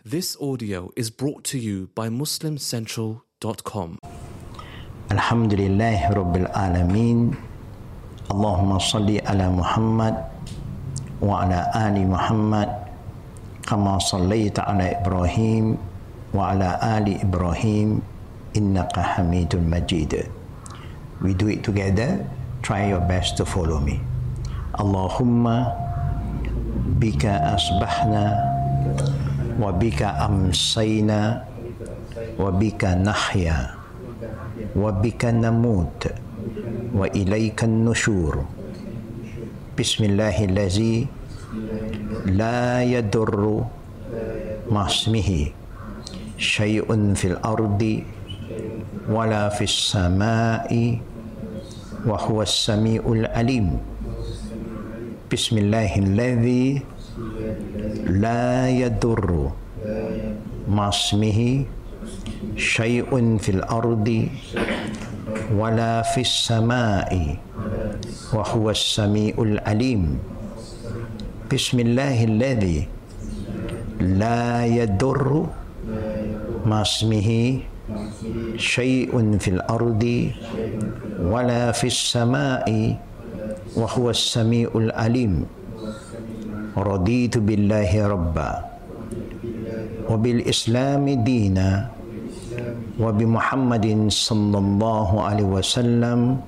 This audio is brought to you by MuslimCentral.com. Alhamdulillah Rabbil Alamin. Allahumma salli ala Muhammad wa ala ali Muhammad kama sallaita ala Ibrahim wa ala ali Ibrahim innaka Hamidul Majid. We do it together. Try your best to follow me. Allahumma bika asbahna wa bika amsayna wa bika nahya wa bika namut wa ilayka nushur. Bismillahillazi la yadurru ma'asmihi syai'un fil ardi wala fis samai wa huwa as-sami'ul alim. Bismillahillazi la yadurru ma'asmihi syai'un fil ardi wala fis samai wa huwa as-sami'ul alim. Bismillahillazi la yadurru ma'asmihi syai'un fil ardi wala fis samai wa huwa as-sami'ul alim. Raditu billahi rabba wa bil islami dina wa bi Muhammadin sallallahu alaihi wasallam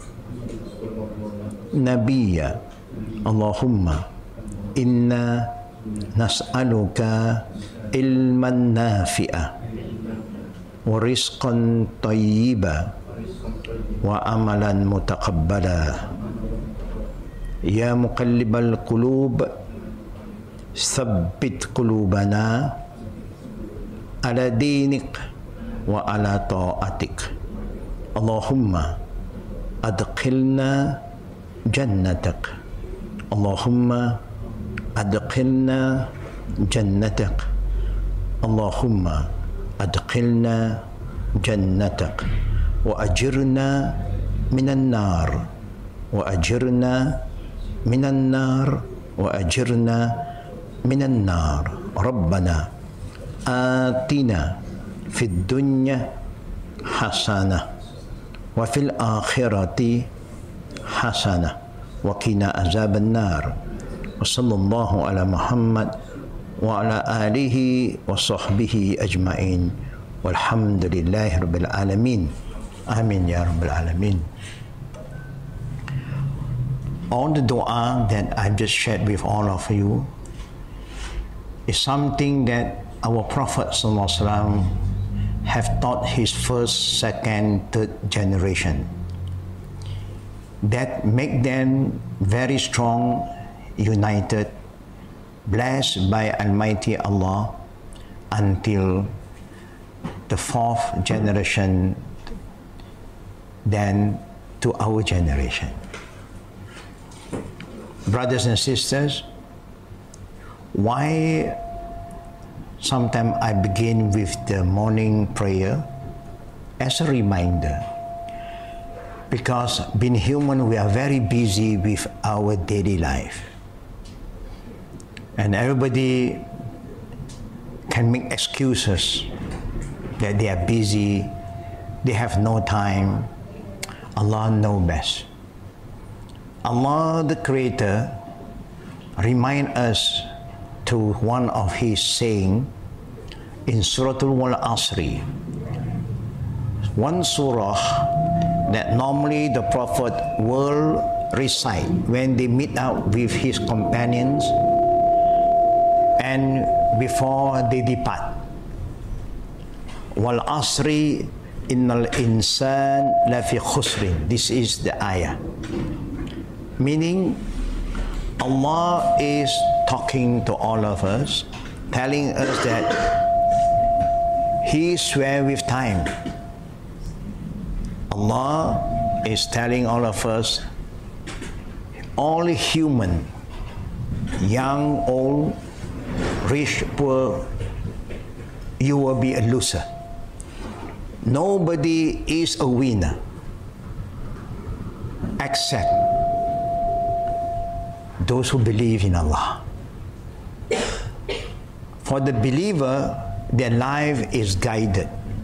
nabiyya. Allahumma inna nas'aluka ilman nafi'a wa rizqan tayyiba wa amalan mutaqabbala. Ya muqallibal qulub thabbit qulubana ala dinik wa ala ta'atik. Allahumma adkhilna jannatak. Allahumma adkhilna jannatak. Allahumma adkhilna jannatak wa ajirna minan nar wa ajirna minan nar wa ajirna minan nar. Rabbana atina fid dunya hasanah wa fil akhirati hasanah wa qina azaban nar. Wa sallallahu ala Muhammad wa ala alihi wa sahbihi ajma'in walhamdulillahi rabbil alamin. Amin ya rabbil alamin. All the dua that I've just shared with all of you is something that our Prophet ﷺ have taught his first, second, third generation, that make them very strong, united, blessed by Almighty Allah until the fourth generation, then to our generation. Brothers and sisters, why sometimes I begin with the morning prayer as a reminder? Because being human, we are very busy with our daily life. And everybody can make excuses that they are busy, they have no time. Allah knows best. Allah the Creator remind us to one of his saying in Suratul Wal Asri, one surah that normally the Prophet will recite when they meet up with his companions and before they depart. Wal Asri innal insan lafi khusrin. This is the ayah. Meaning, Allah is talking to all of us, telling us that He swears with time. Allah is telling all of us, all human, young, old, rich, poor, you will be a loser. Nobody is a winner except those who believe in Allah. For the believer, their life is guided.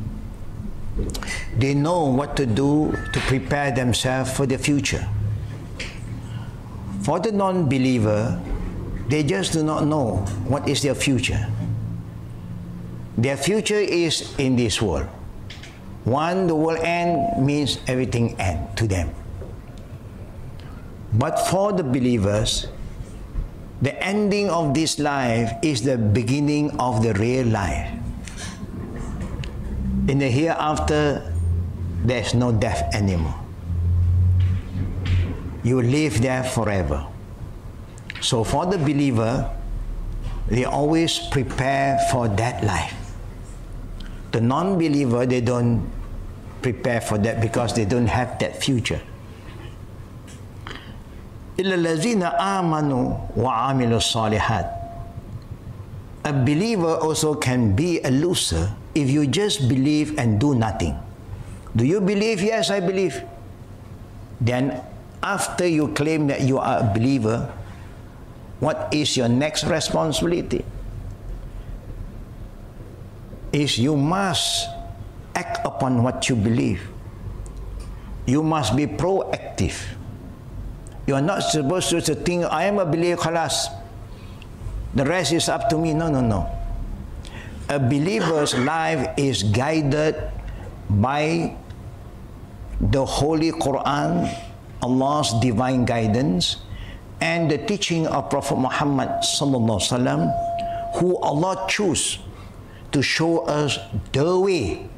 They know what to do to prepare themselves for the future. For the non-believer, they just do not know what is their future. Their future is in this world. When the world ends, means everything ends to them. But for the believers, the ending of this life is the beginning of the real life. In the hereafter, there's no death anymore. You live there forever. So for the believer, they always prepare for that life. The non-believer, they don't prepare for that because they don't have that future. إِلَّا الَّذِينَ آمَنُوا وَعَمِلُوا الصَّالِحَاتِ. A believer also can be a loser if you just believe and do nothing. Do you believe? Yes, I believe. Then after you claim that you are a believer, what is your next responsibility? Is you must act upon what you believe. You must be proactive. You are not supposed to think, I am a believer, khalas. The rest is up to me. No, no, no. A believer's life is guided by the Holy Quran, Allah's divine guidance, and the teaching of Prophet Muhammad sallallahu alaihi wasallam, who Allah chose to show us the way.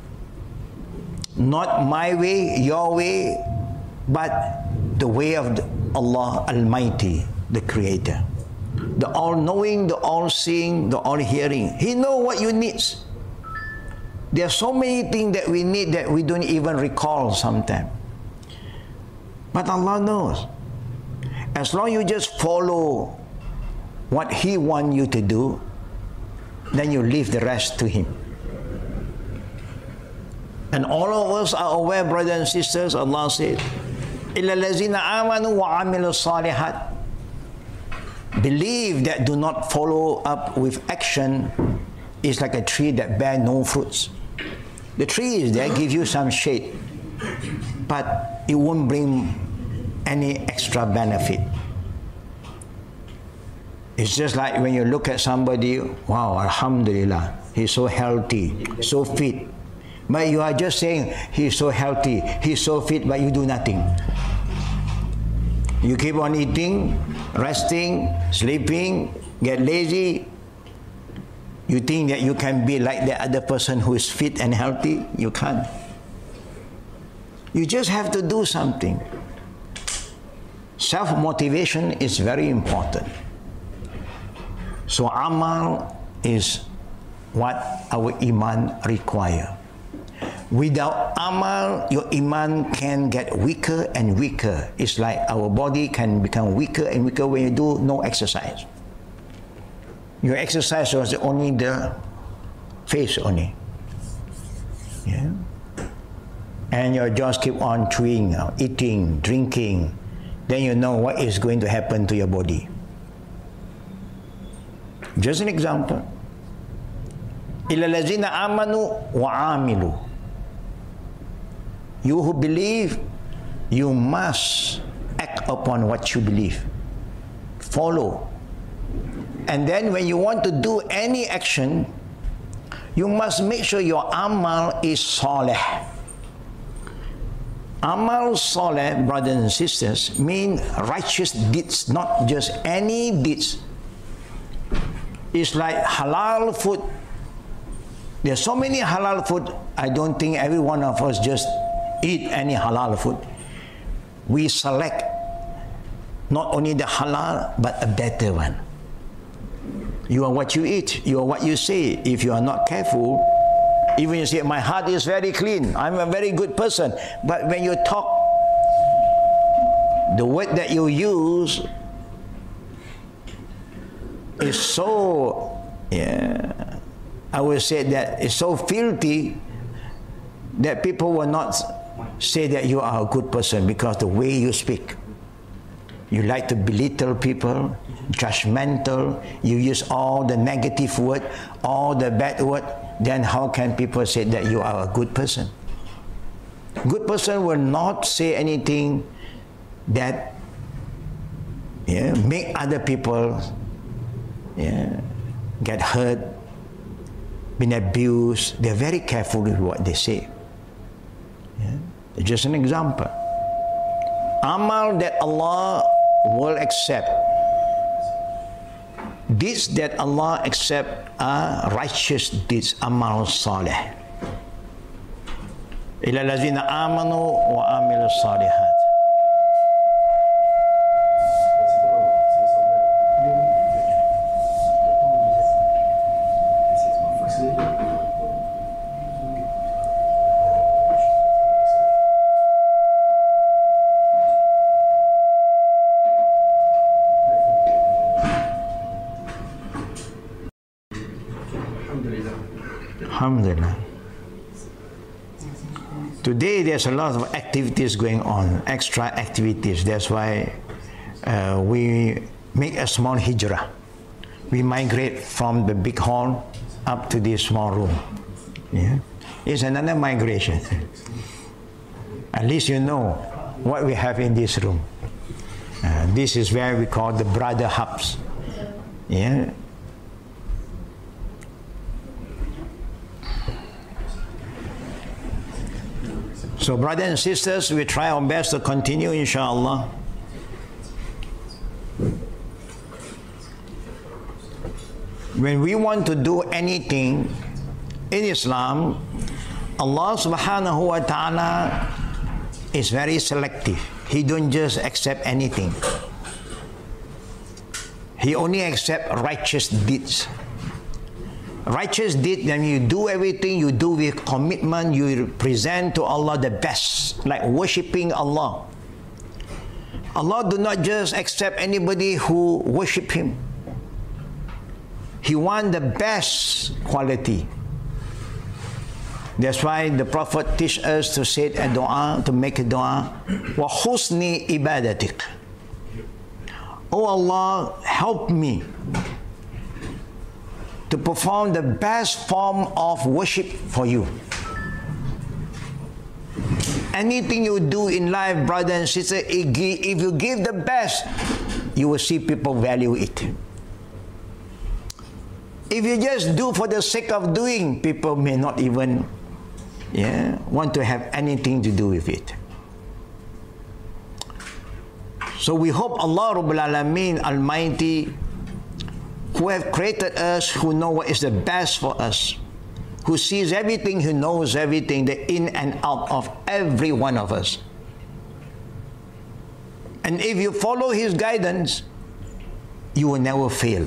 Not my way, your way, but the way of Allah Almighty, the Creator. The all-knowing, the all-seeing, the all-hearing. He knows what you need. There are so many things that we need that we don't even recall sometimes. But Allah knows. As long as you just follow what He wants you to do, then you leave the rest to Him. And all of us are aware, brothers and sisters, Allah said, إِلَّا الَّذِينَ آمَنُوا وَعَمِلُوا الصَّالِحَاتِ. Belief that do not follow up with action is like a tree that bears no fruits. The tree is there, give you some shade, but it won't bring any extra benefit. It's just like when you look at somebody, wow, alhamdulillah, he's so healthy, so fit. But you are just saying, he's so healthy, he's so fit, but you do nothing. You keep on eating, resting, sleeping, get lazy. You think that you can be like the other person who is fit and healthy? You can't. You just have to do something. Self-motivation is very important. So amal is what our iman require. Without amal, your iman can get weaker and weaker. It's like our body can become weaker and weaker when you do no exercise. Your exercise was only the face only. Yeah? And your jaws keep on chewing, eating, drinking. Then you know what is going to happen to your body. Just an example. إِلَّا الَّذِينَ آمَنُوا وَعَامِلُوا. You who believe, you must act upon what you believe. Follow. And then when you want to do any action, you must make sure your amal is salih. Amal salih, brothers and sisters, mean righteous deeds, not just any deeds. It's like halal food. There's so many halal food, I don't think every one of us just eat any halal food. We select not only the halal, but a better one. You are what you eat, you are what you say. If you are not careful, even you say, my heart is very clean, I'm a very good person, but when you talk, the word that you use is so, I would say that it's so filthy that people will not say that you are a good person because the way you speak. You like to belittle people, judgmental, you use all the negative word, all the bad word, then how can people say that you are a good person? Good person will not say anything that make other people get hurt, been abused. They're very careful with what they say. Just an example. Amal that Allah will accept. Deeds that Allah accept are righteous deeds, amal salih. Ila lazina amanu wa amilu salihat. Alhamdulillah. Today there's a lot of activities going on, extra activities. That's why we make a small hijrah. We migrate from the big hall up to this small room. It's another migration. At least you know what we have in this room. This is where we call the brother hubs. So brothers and sisters, we try our best to continue, inshallah. When we want to do anything in Islam, Allah subhanahu wa ta'ala is very selective. He don't just accept anything. He only accepts righteous deeds. Righteous deed, when you do everything, you do with commitment, you present to Allah the best, like worshipping Allah. Allah do not just accept anybody who worship Him. He wants the best quality. That's why the Prophet teach us to say a dua, to make a dua, wa husni ibadatik. Oh Allah, help me to perform the best form of worship for you. Anything you do in life, brother and sister, if you give the best, you will see people value it. If you just do for the sake of doing, people may not even want to have anything to do with it. So we hope Allah Rabbul Alameen Almighty, who have created us, who know what is the best for us, who sees everything, who knows everything, the in and out of every one of us. And if you follow His guidance, you will never fail.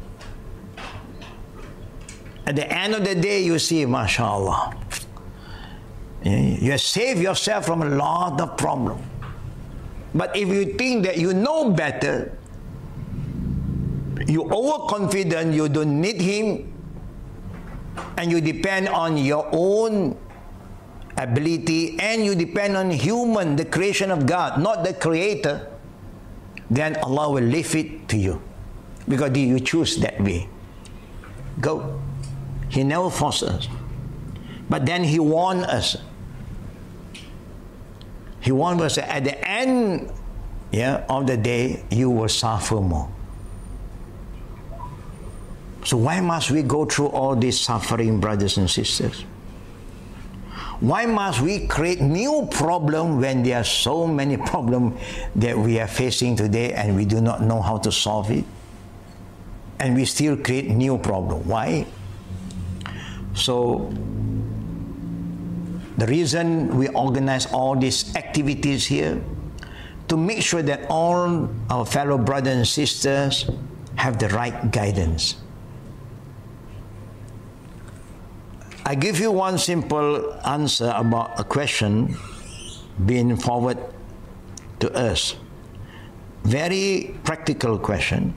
At the end of the day, you see, mashallah, you have saved yourself from a lot of problems. But if you think that you know better, you're overconfident, you don't need Him, and you depend on your own ability, and you depend on human, the creation of God, not the Creator, then Allah will leave it to you. Because you choose that way. Go. He never forces us. But then He warned us. He warned us that at the end of the day, you will suffer more. So why must we go through all this suffering, brothers and sisters? Why must we create new problems when there are so many problems that we are facing today and we do not know how to solve it? And we still create new problems. Why? So the reason we organize all these activities here, to make sure that all our fellow brothers and sisters have the right guidance. I give you one simple answer about a question being forwarded to us. Very practical question.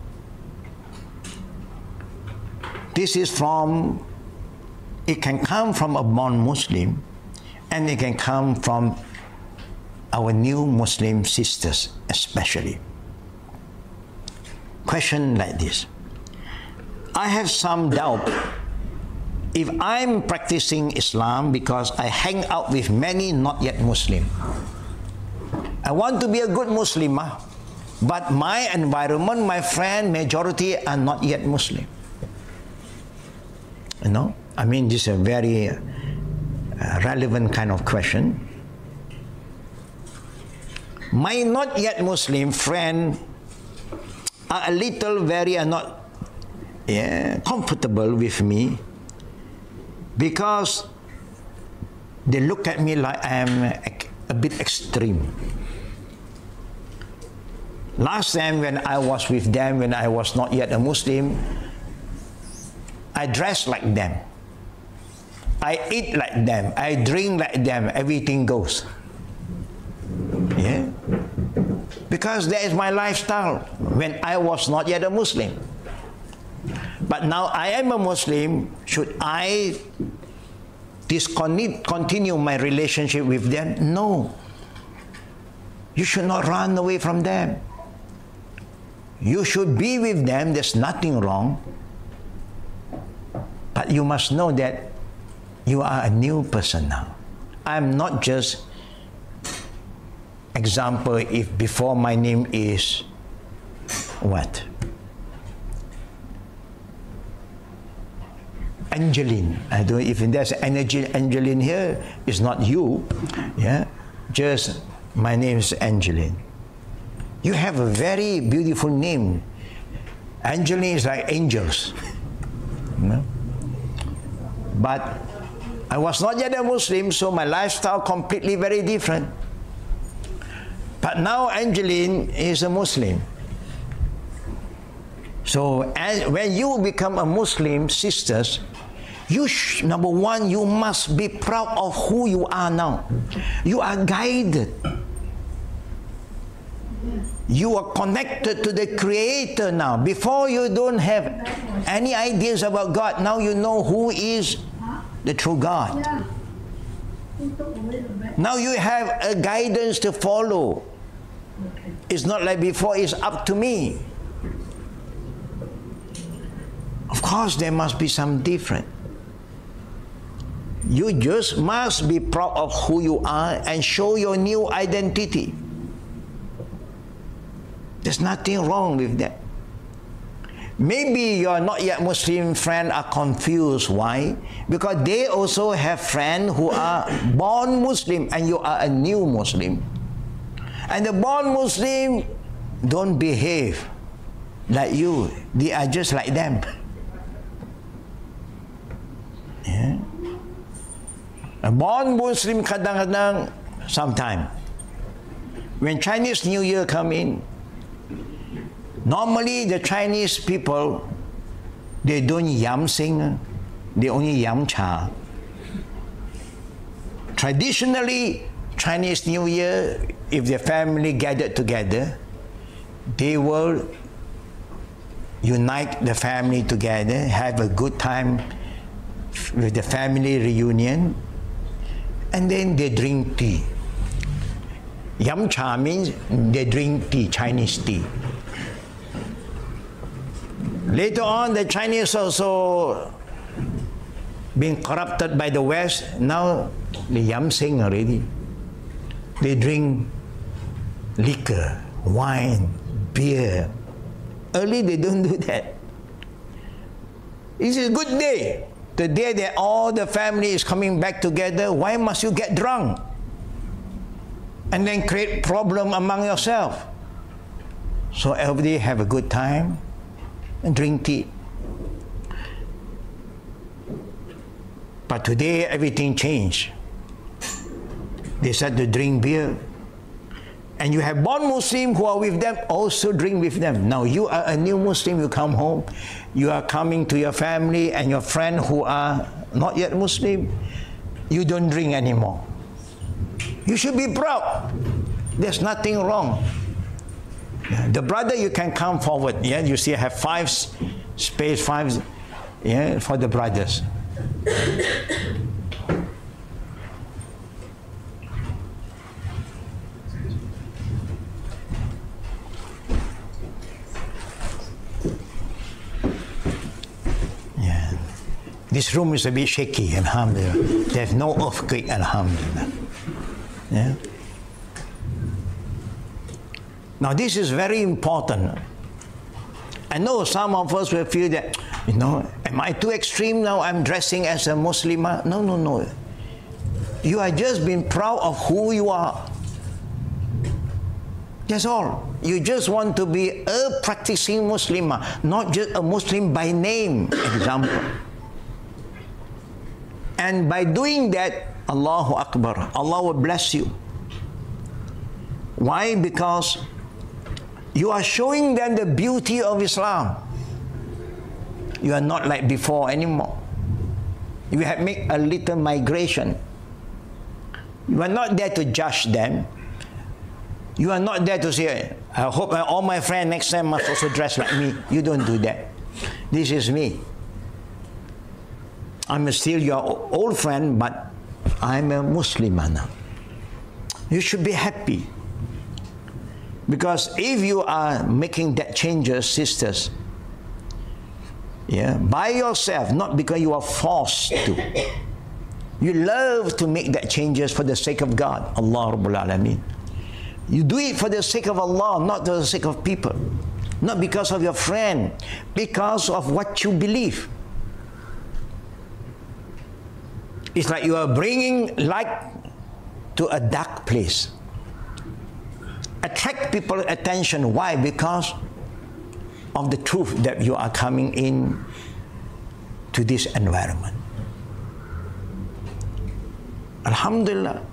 This is from, it can come from a non-Muslim, and it can come from our new Muslim sisters especially. question like this. I have some doubt if I'm practicing Islam because I hang out with many not yet Muslim. I want to be a good Muslim, but my environment, my friend, majority are not yet Muslim. You know, I mean, this is a very relevant kind of question. My not yet Muslim friend are a little very not comfortable with me because they look at me like I am a bit extreme. Last time when I was with them, when I was not yet a Muslim, I dress like them. I eat like them. I drink like them. Everything goes. Yeah? Because that is my lifestyle when I was not yet a Muslim. But now I am a Muslim. Should I discontinue my relationship with them? No. You should not run away from them. You should be with them. There's nothing wrong. But you must know that you are a new person now. I'm not just, example, if before my name is what? Angeline. I don't know if there's Angeline here, it's not you. Yeah? Just my name is Angeline. You have a very beautiful name. Angeline is like angels. You know? But I was not yet a Muslim, so my lifestyle completely very different. But now Angeline is a Muslim. So when you become a Muslim, sisters, number one, you must be proud of who you are now. You are guided. You are connected to the Creator now. Before you don't have any ideas about God. Now you know who is the true God. Now you have a guidance to follow. It's not like before, it's up to me. Of course, there must be some difference. You just must be proud of who you are and show your new identity. There's nothing wrong with that. Maybe your not yet Muslim friends are confused. Why? Because they also have friends who are born Muslim and you are a new Muslim. And the born Muslim don't behave like you. They are just like them. Yeah? A born Muslim kadang-kadang, sometime, when Chinese New Year come in, normally the Chinese people, they don't yam sing, they only yam cha. Traditionally, Chinese New Year, if the family gathered together, they will unite the family together, have a good time with the family reunion, and then they drink tea. Yam cha means they drink tea, Chinese tea. Later on, the Chinese also being corrupted by the West. Now, they yam sing already. They drink liquor, wine, beer. Early, they don't do that. It's a good day. The day that all the family is coming back together, why must you get drunk? And then create problem among yourself. So everybody have a good time and drink tea. But today everything changed. They start to drink beer. And you have born Muslim who are with them, also drink with them. Now you are a new Muslim, you come home, you are coming to your family and your friend who are not yet Muslim, you don't drink anymore. You should be proud. There's nothing wrong. The brother, you can come forward. Yeah, you see I have five yeah, for the brothers. This room is a bit shaky, alhamdulillah. There's no earthquake, alhamdulillah. Yeah? Now this is very important. I know some of us will feel that, am I too extreme now? I'm dressing as a Muslim. No. You are just being proud of who you are. That's all. You just want to be a practicing Muslim, not just a Muslim by name, example. And by doing that, Allahu Akbar, Allah will bless you. Why? Because you are showing them the beauty of Islam. You are not like before anymore. You have made a little migration. You are not there to judge them. You are not there to say, I hope all my friends next time must also dress like me. You don't do that. This is me. I'm still your old friend, but I'm a Muslim now. You should be happy. Because if you are making that changes, sisters, by yourself, not because you are forced to. You love to make that changes for the sake of God, Allah Rabbul Alameen. You do it for the sake of Allah, not for the sake of people. Not because of your friend, because of what you believe. It's like you are bringing light to a dark place. Attract people's attention. Why? Because of the truth that you are coming in to this environment. Alhamdulillah.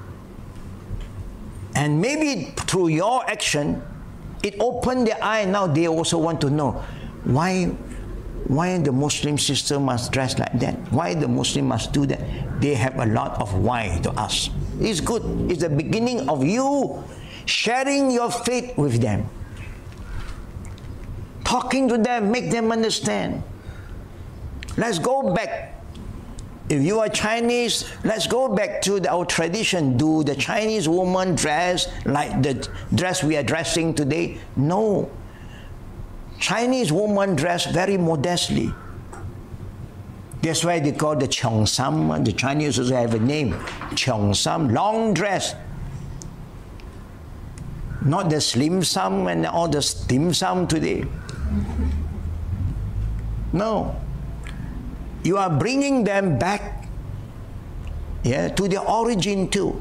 And maybe through your action, it opened their eye. Now they also want to know why the Muslim sister must dress like that. Why the Muslim must do that. They have a lot of why to ask. It's good. It's the beginning of you sharing your faith with them. Talking to them, make them understand. Let's go back. If you are Chinese, let's go back to our tradition. Do the Chinese woman dress like the dress we are dressing today? No. Chinese woman dress very modestly. That's why they call the cheongsam. The Chinese also have a name, cheongsam, long dress. Not the slim sam and all the dim sum today. No. You are bringing them back to their origin too.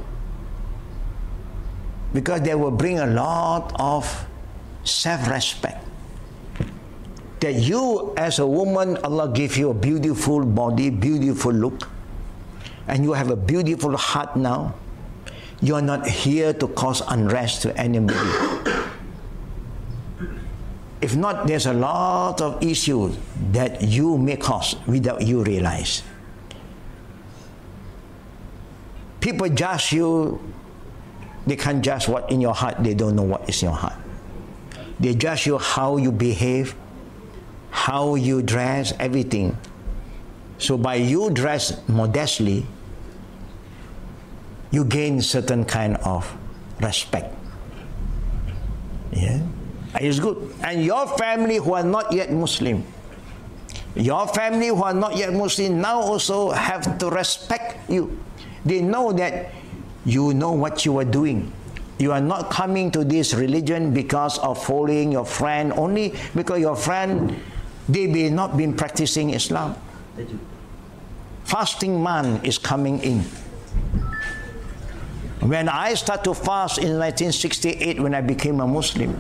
Because they will bring a lot of self-respect. That you as a woman, Allah give you a beautiful body, beautiful look, and you have a beautiful heart now. You are not here to cause unrest to anybody. If not, there's a lot of issues that you may cause without you realize. People judge you, they can't judge what in your heart, they don't know what is in your heart. They judge you how you behave, how you dress, everything. So by you dress modestly, you gain certain kind of respect. It's good. And your family who are not yet Muslim, now also have to respect you. They know that you know what you are doing. You are not coming to this religion because of following your friend, only because your friend, they may not be practicing Islam. Fasting month is coming in. When I started to fast in 1968, when I became a Muslim,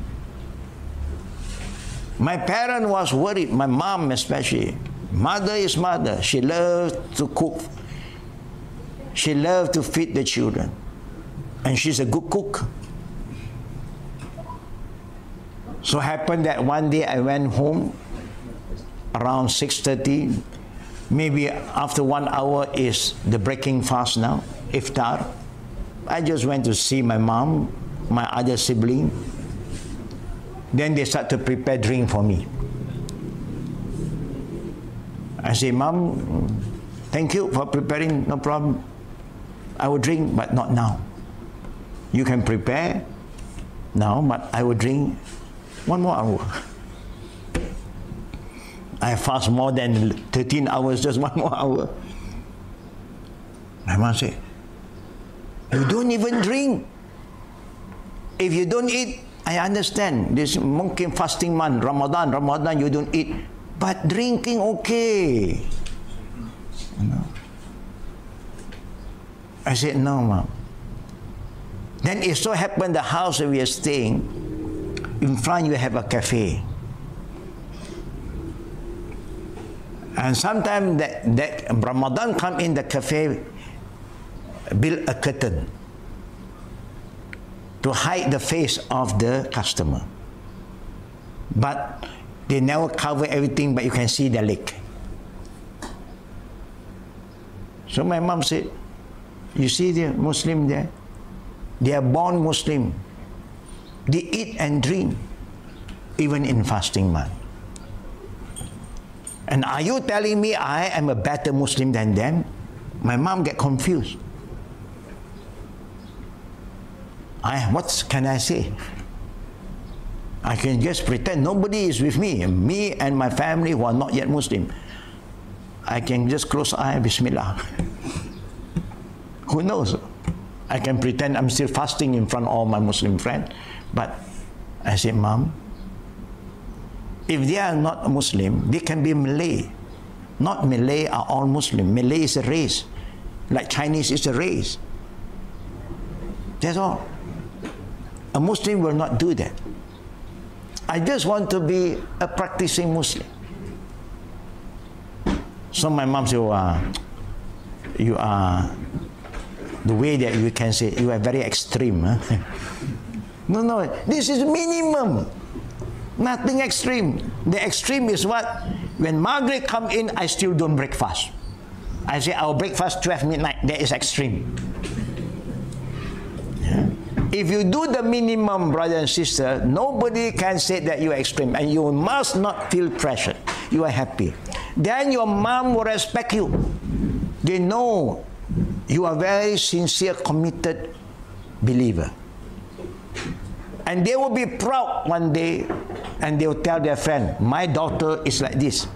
my parent was worried, my mom especially. Mother is mother. She loved to cook. She loved to feed the children. And she's a good cook. So happened that one day I went home around 6:30. Maybe after 1 hour is the breaking fast now, iftar. I just went to see my mom, my other sibling. Then they start to prepare drink for me. I say, Mom, thank you for preparing, no problem. I will drink, but not now. You can prepare now, but I will drink 1 more hour. I fast more than 13 hours, just 1 more hour. My mom said, you don't even drink. If you don't eat, I understand. This mungkin fasting month, Ramadan, you don't eat. But drinking, okay. You know? I said, no, Mom. Then it so happened the house that we are staying, in front you have a cafe. And sometimes that Ramadan come in, the cafe build a curtain to hide the face of the customer. But they never cover everything, but you can see their leg. So my mom said, you see the Muslim there? They are born Muslim. They eat and drink, even in fasting month. And are you telling me I am a better Muslim than them? My mom get confused. What can I say? I can just pretend nobody is with me. Me and my family who are not yet Muslim. I can just close eye, Bismillah. Who knows? I can pretend I'm still fasting in front of all my Muslim friends. But I said, Mom, if they are not Muslim, they can be Malay. Not Malay are all Muslim. Malay is a race. Like Chinese is a race. That's all. A Muslim will not do that. I just want to be a practicing Muslim. So my mom said, you are, the way that you can say, you are very extreme. Huh? No, this is minimum. Nothing extreme. The extreme is what? When Maghrib come in, I still don't break fast. I say, I'll break fast 12 midnight. That is extreme. Yeah. If you do the minimum, brother and sister, nobody can say that you are extreme. And you must not feel pressured. You are happy. Then your mom will respect you. They know you are very sincere, committed believer. And they will be proud one day, and they will tell their friend, my daughter is like this.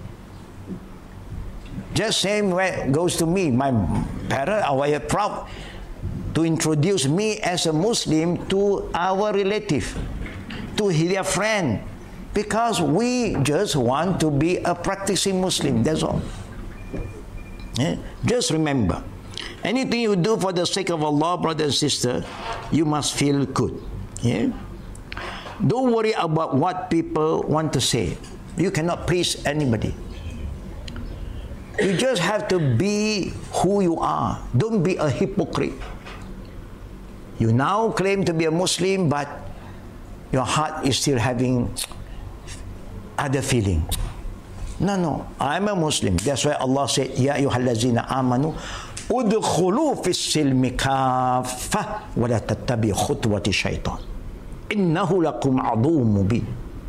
Just same way goes to me. My parents are very proud to introduce me as a Muslim to our relative, to their friend, because we just want to be a practicing Muslim, that's all. Yeah? Just remember, anything you do for the sake of Allah, brother and sister, you must feel good. Yeah? Don't worry about what people want to say. You cannot please anybody. You just have to be who you are. Don't be a hypocrite. You now claim to be a Muslim, but your heart is still having other feeling. No, I'm a Muslim. That's why Allah said, Ya ayyuhallazina amanu, udkhulu fis silmi kaffah wa la tattabi khutwati shaitan. Innahu lakum aduwwun mubin.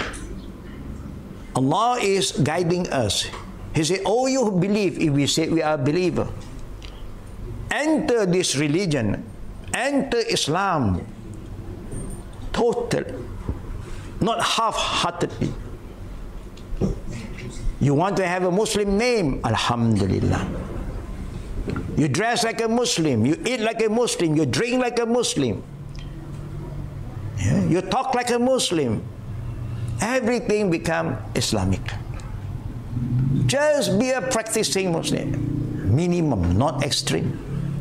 Allah is guiding us. He said, oh, you who believe, if we say we are a believer, enter this religion, enter Islam totally, not half-heartedly. You want to have a Muslim name? Alhamdulillah. You dress like a Muslim, you eat like a Muslim, you drink like a Muslim. Yeah? You talk like a Muslim. Everything become Islamic. Just be a practicing Muslim. Minimum, not extreme.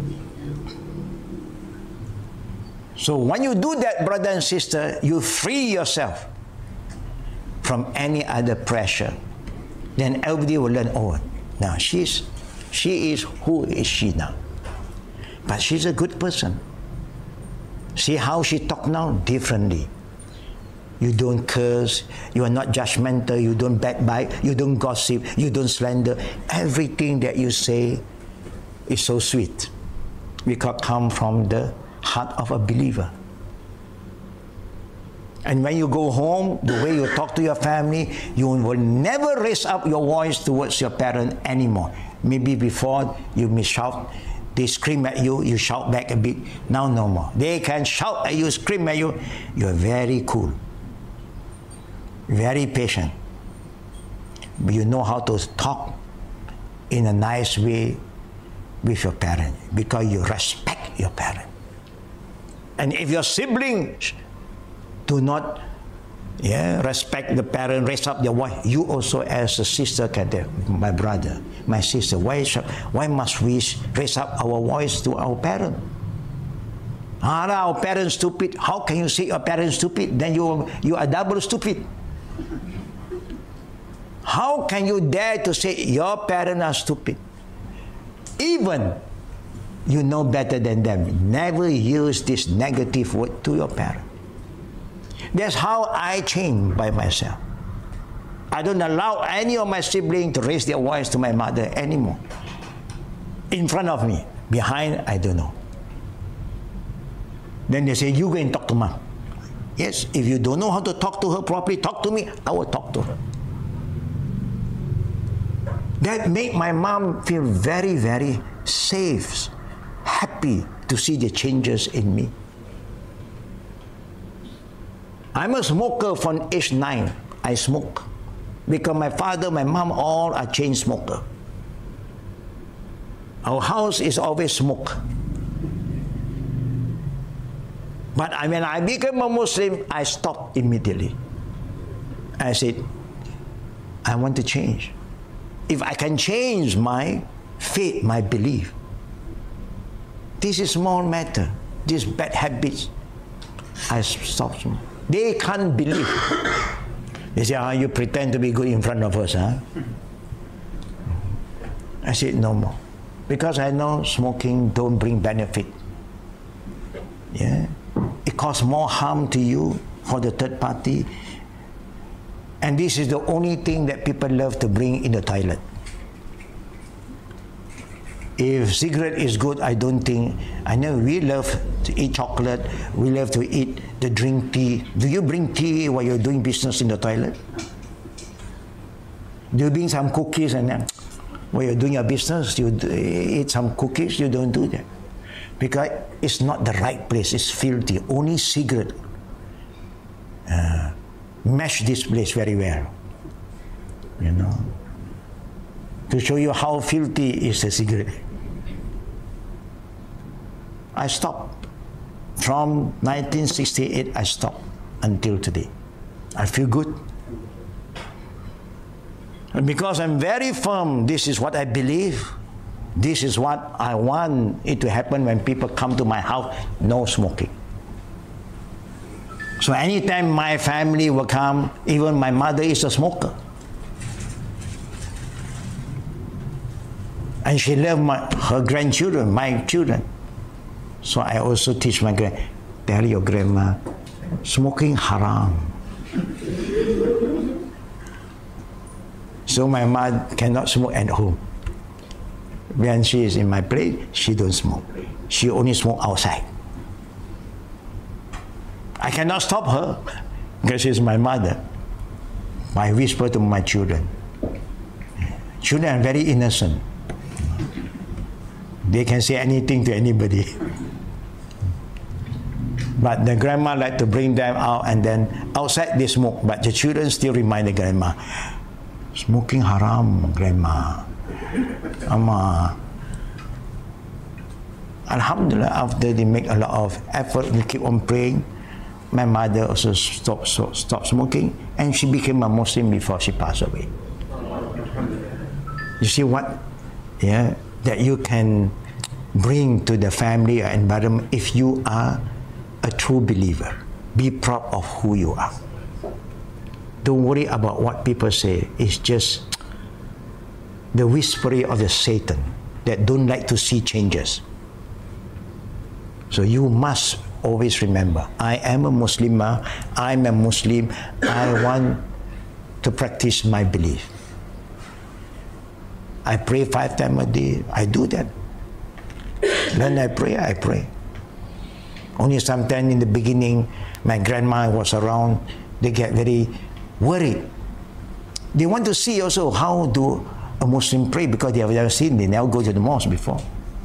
So when you do that, brother and sister, you free yourself from any other pressure. Then everybody will learn, oh, now she is, who is she now? But she's a good person. See how she talk now? Differently. You don't curse, you are not judgmental, you don't backbite, you don't gossip, you don't slander. Everything that you say is so sweet because it comes from the heart of a believer. And when you go home, the way you talk to your family, you will never raise up your voice towards your parent anymore. Maybe before you may shout, they scream at you, you shout back a bit. Now no more. They can shout at you, scream at you. You are very cool, very patient. but you know how to talk in a nice way with your parent because you respect your parent. And if your siblings do not respect the parent, raise up their voice, you also as a sister can tell, my brother, my sister, why must we raise up our voice to our parent? Are our parents stupid? How can you say your parents stupid? Then you are double stupid. How can you dare to say your parents are stupid? Even you know better than them. Never use this negative word to your parent. That's how I change by myself. I don't allow any of my siblings to raise their voice to my mother anymore. In front of me. Behind, I don't know. Then they say, you go and talk to mom. Yes, if you don't know how to talk to her properly, talk to me, I will talk to her. That made my mom feel very, very safe, happy to see the changes in me. I'm a smoker from age 9. I smoke. Because my father, my mom, all are chain smoker. Our house is always smoke. But when I became a Muslim, I stopped immediately. I said, I want to change. If I can change my faith, my belief, this is small matter. These bad habits, I stop. They can't believe. They say, you pretend to be good in front of us, huh? I said, no more. Because I know smoking don't bring benefit. Yeah? It causes more harm to you for the third party. And this is the only thing that people love to bring in the toilet. If cigarette is good, I don't think. I know we love to eat chocolate. We love to drink tea. Do you bring tea while you're doing business in the toilet? Do you bring some cookies and then while you're doing your business, you eat some cookies? You don't do that. Because it's not the right place. It's filthy. Only cigarette match this place very well. You know, to show you how filthy is the cigarette. I stopped. From 1968, I stopped until today. I feel good. And because I'm very firm, this is what I believe. This is what I want it to happen when people come to my house, no smoking. So anytime my family will come, even my mother is a smoker. And she loves her grandchildren, my children. So I also teach my tell your grandma, smoking haram. So my mother cannot smoke at home. When she is in my place, she don't smoke. She only smoke outside. I cannot stop her because she's my mother. I whisper to my children. Children are very innocent. They can say anything to anybody. But the grandma like to bring them out, and then outside they smoke. But the children still remind the grandma, smoking haram, grandma. Amma. Alhamdulillah, after they make a lot of effort and keep on praying, my mother also stopped smoking, and she became a Muslim before she passed away. You see what? Yeah, that you can bring to the family or environment if you are a true believer. Be proud of who you are. Don't worry about what people say. It's just the whispering of the Satan that don't like to see changes. So you must always remember, I am a Muslimah, I'm a Muslim, I want to practice my belief. I pray 5 times a day, I do that. When I pray. Only sometime in the beginning, my grandma was around, they get very worried. They want to see also how do a Muslim pray, because they have never seen, they never go to the mosque before.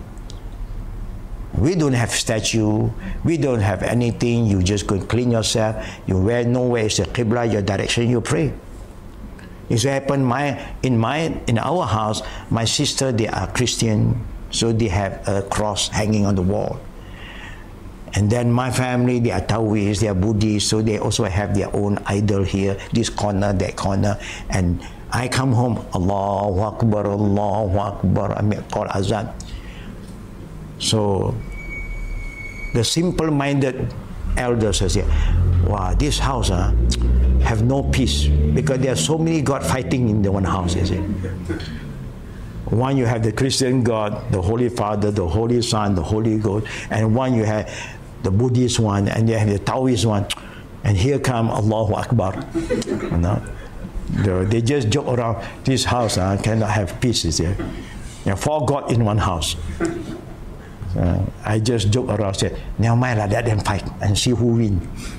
We don't have statue, we don't have anything, you just go and clean yourself, you wear nowhere is the Qibla, your direction, you pray. It so happened in our house, my sister, they are Christian, so they have a cross hanging on the wall. And then my family, they are Taoists, they are Buddhists, so they also have their own idol here, this corner, that corner. And I come home, Allahu Akbar, Allahu Akbar, I may call azan. So the simple-minded elders say, wow, this house have no peace because there are so many God fighting in the one house, you see. One, you have the Christian God, the Holy Father, the Holy Son, the Holy Ghost, and one you have the Buddhist one, and you have the Taoist one, and here come Allahu Akbar. You know? They just joke around, this house cannot have peace, you see. Four God in one house. I just joke around, say, never mind, let them fight and see who win.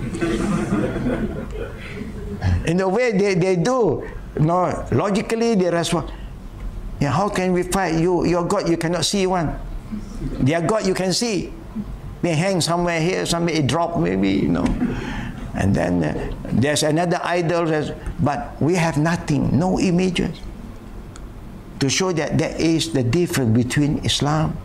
In the way they do, no, logically they respond, yeah, how can we fight? Your God, you cannot see one. Their God, you can see. They hang somewhere here, somewhere it drop maybe, you know. And then there's another idol, but we have nothing, no images. To show that there is the difference between Islam.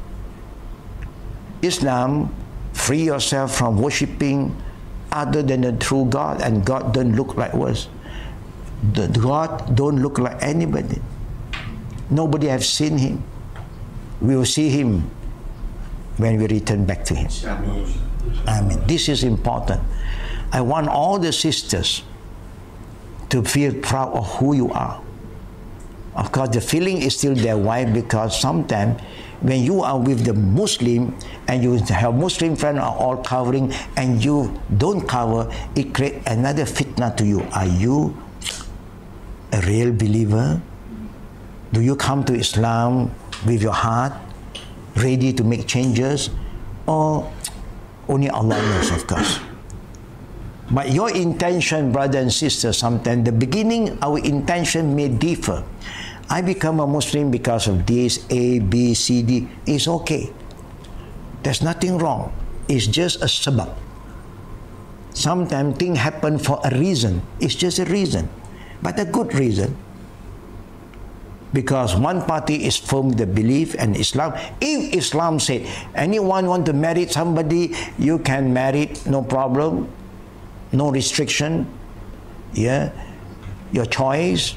Islam, free yourself from worshipping other than the true God, and God don't look like us. The God don't look like anybody. Nobody has seen him. We will see him when we return back to him. Amen. This is important. I want all the sisters to feel proud of who you are. Of course, the feeling is still there. Why? Because sometimes when you are with the Muslim and you have Muslim friends are all covering and you don't cover, it creates another fitna to you. Are you a real believer? Do you come to Islam with your heart, ready to make changes? Or only Allah knows, of course. But your intention, brother and sister, sometimes the beginning, our intention may differ. I become a Muslim because of this, A, B, C, D. It's okay. There's nothing wrong. It's just a sabab. Sometimes things happen for a reason. It's just a reason, but a good reason. Because one party is firm with the belief and Islam. If Islam said, anyone want to marry somebody, you can marry, no problem, no restriction, yeah, your choice,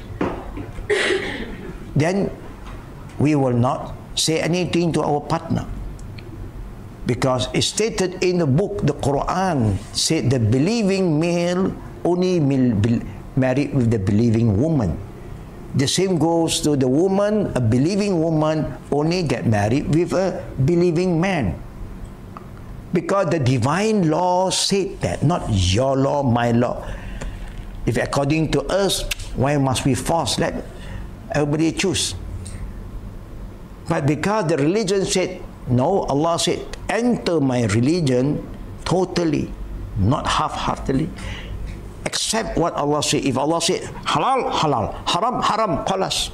then we will not say anything to our partner. Because it's stated in the book, the Quran said the believing male only married with the believing woman. The same goes to the woman, a believing woman only get married with a believing man. Because the divine law said that, not your law, my law. If according to us, why must we force? Let everybody choose. But because the religion said, no, Allah said, enter my religion totally, not half-heartedly. Accept what Allah said. If Allah said halal, halal, haram, haram, khalas,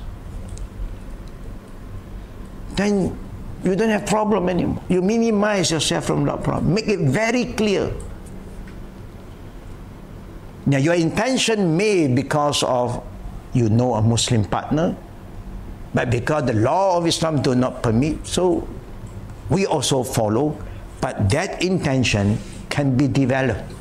then you don't have problem anymore. You minimize yourself from that problem. Make it very clear. Now your intention may because of you know a Muslim partner, but because the law of Islam do not permit, so we also follow, but that intention can be developed.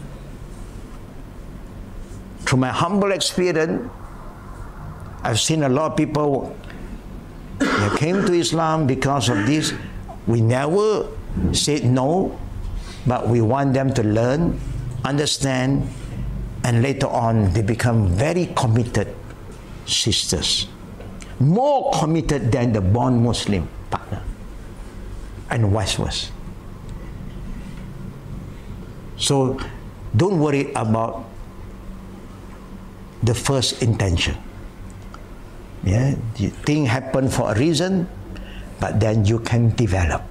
Through my humble experience, I've seen a lot of people that came to Islam because of this. We never said no, but we want them to learn, understand, and later on they become very committed sisters. More committed than the born Muslim partner, and vice versa. So don't worry about the first intention. Yeah, things happen for a reason, but then you can develop.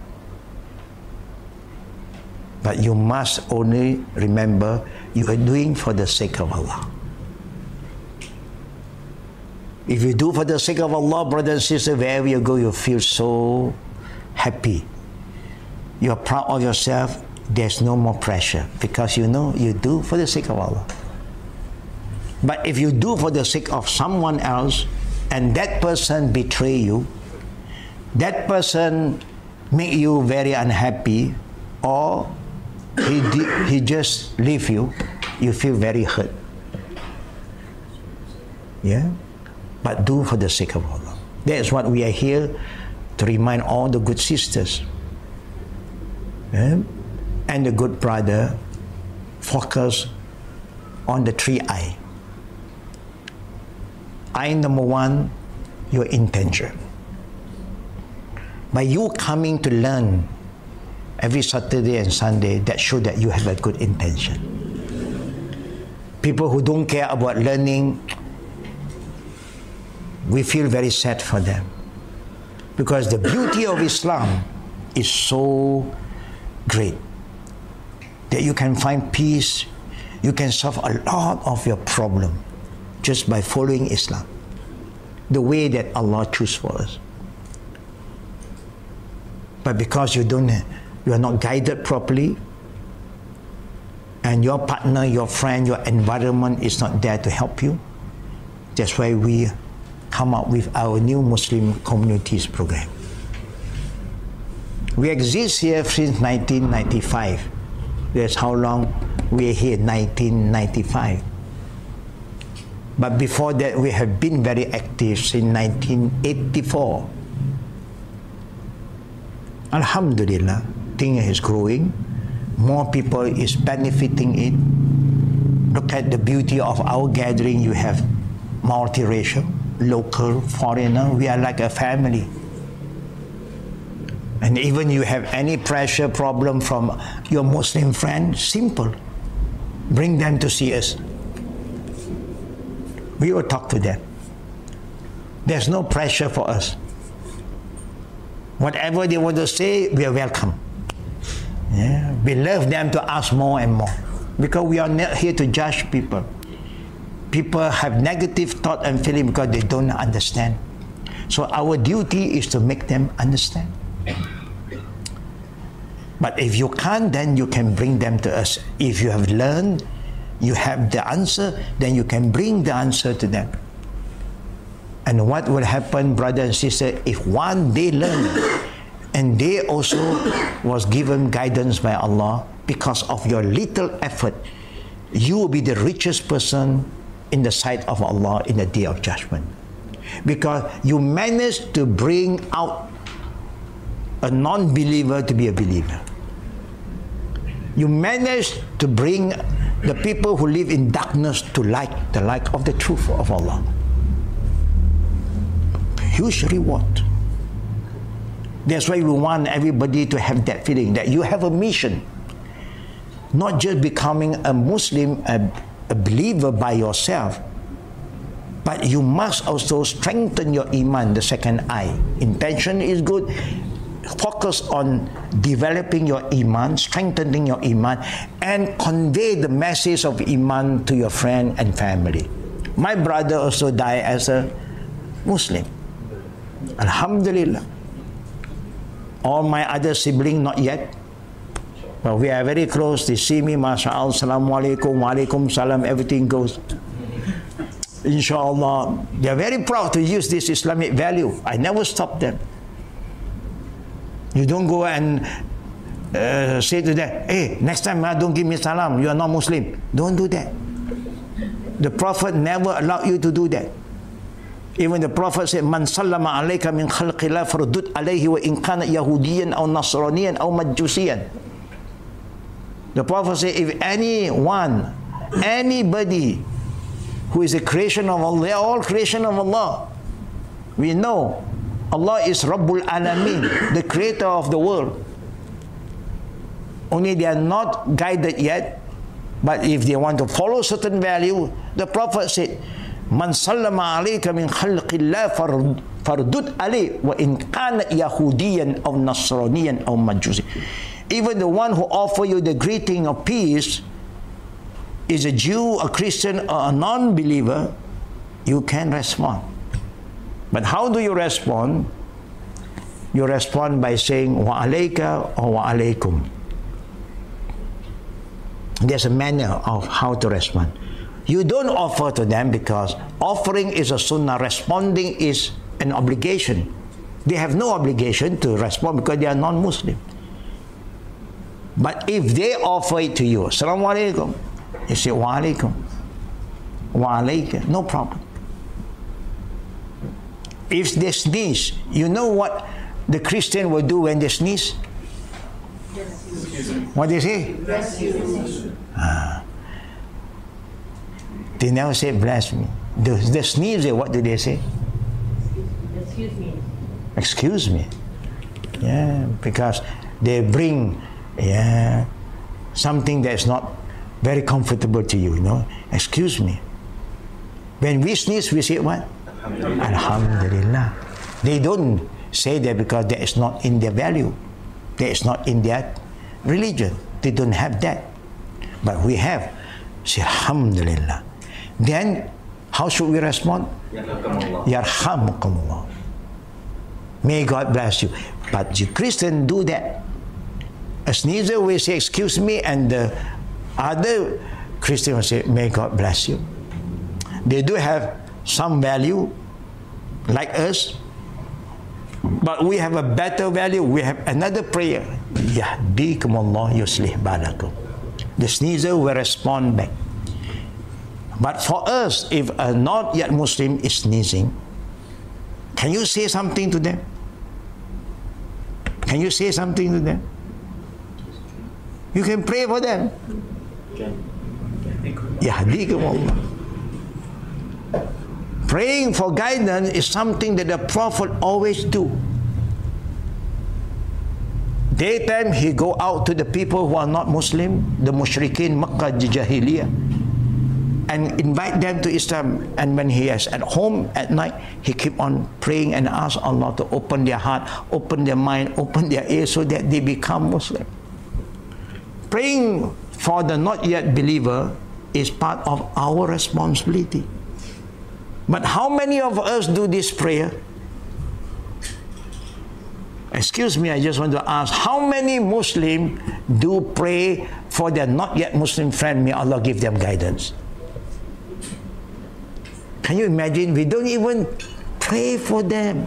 But you must only remember you are doing for the sake of Allah. If you do for the sake of Allah, brother and sister, wherever you go, you feel so happy. You are proud of yourself. There's no more pressure because you know you do for the sake of Allah. But if you do for the sake of someone else, and that person betray you, that person make you very unhappy, or he just leave you, you feel very hurt. Yeah? But do for the sake of Allah. That is what we are here to remind all the good sisters, yeah? And the good brother. Focus on the 3 I. I number 1, your intention. By you coming to learn every Saturday and Sunday, that shows that you have a good intention. People who don't care about learning, we feel very sad for them. Because the beauty of Islam is so great that you can find peace, you can solve a lot of your problem just by following Islam, the way that Allah choose for us. But because you are not guided properly, and your partner, your friend, your environment is not there to help you, that's why we come up with our new Muslim communities program. We exist here since 1995. That's how long we are here, 1995. But before that, we have been very active since 1984. Alhamdulillah, thing is growing. More people is benefiting it. Look at the beauty of our gathering. You have multiracial, local, foreigner. We are like a family. And even you have any pressure problem from your Muslim friend, simple. Bring them to see us. We will talk to them. There's no pressure for us. Whatever they want to say, we are welcome. Yeah? We love them to ask more and more. Because we are not here to judge people. People have negative thought and feeling because they don't understand. So our duty is to make them understand. But if you can't, then you can bring them to us. If you have learned, you have the answer, then you can bring the answer to them. And what will happen, brother and sister, if one they learn and they also was given guidance by Allah, because of your little effort, you will be the richest person in the sight of Allah in the Day of Judgment. Because you managed to bring out a non-believer to be a believer. You managed to bring the people who live in darkness to light, the light of the truth of Allah. Huge reward. That's why we want everybody to have that feeling that you have a mission. Not just becoming a Muslim, a believer by yourself, but you must also strengthen your iman, the second eye. Intention is good. Focus on developing your iman, strengthening your iman, and convey the message of iman to your friend and family. My brother also died as a Muslim. Alhamdulillah. All my other siblings, not yet. But we are very close. They see me, mashallah, assalamu alaikum, wa alaikum salam, everything goes. Inshallah. They are very proud to use this Islamic value. I never stop them. You don't go and say to them, hey, next time don't give me salam, you are not Muslim. Don't do that. The Prophet never allowed you to do that. Even the Prophet said, Man sallama alayka min khalqillah fardud alayhi wa in kana yahudiyan aw nasraniyan aw majjusiyan. The Prophet said, if anyone, anybody who is a creation of Allah, they are all creation of Allah. We know Allah is Rabbul Alameen, the creator of the world. Only they are not guided yet, but if they want to follow certain value, the Prophet said, Man sallama alayka min khalqillah fardud alayh wa in kana yahudiyan aw nasraniyan aw majjusi. Even the one who offer you the greeting of peace is a Jew, a Christian, or a non-believer, you can respond. But how do you respond? You respond by saying wa alayka or wa alaykum. There's a manner of how to respond. You don't offer to them because offering is a sunnah, responding is an obligation. They have no obligation to respond because they are non-Muslim. But if they offer it to you, Assalamu alaikum, you say, Wa alaikum, Wa alaikum, no problem. If they sneeze, you know what the Christian will do when they sneeze? What they say? They never say bless me. The sneeze, what do they say? Excuse me. Excuse me. Yeah, because they bring something that's not very comfortable to you, you know. Excuse me. When we sneeze, we say what? Alhamdulillah. Alhamdulillah. They don't say that because that is not in their value. That is not in their religion. They don't have that. But we have. Say Alhamdulillah. Then, how should we respond? Yarhamukumullah. May God bless you. But the Christians do that. A sneezer will say, excuse me, and the other Christian will say, may God bless you. They do have some value, like us, but we have a better value. We have another prayer. Yahdikumullah yuslih balakum. The sneezer will respond back. But for us, if a not yet Muslim is sneezing, can you say something to them? Can you say something to them? You can pray for them. Yahdikumullah. Praying for guidance is something that the Prophet always do. Daytime, he go out to the people who are not Muslim, the mushrikeen, Makkah, Jahiliyah, and invite them to Islam. And when he is at home at night, he keep on praying and ask Allah to open their heart, open their mind, open their ears so that they become Muslim. Praying for the not yet believer is part of our responsibility. But how many of us do this prayer? Excuse me, I just want to ask, how many Muslims do pray for their not yet Muslim friend? May Allah give them guidance. Can you imagine? We don't even pray for them.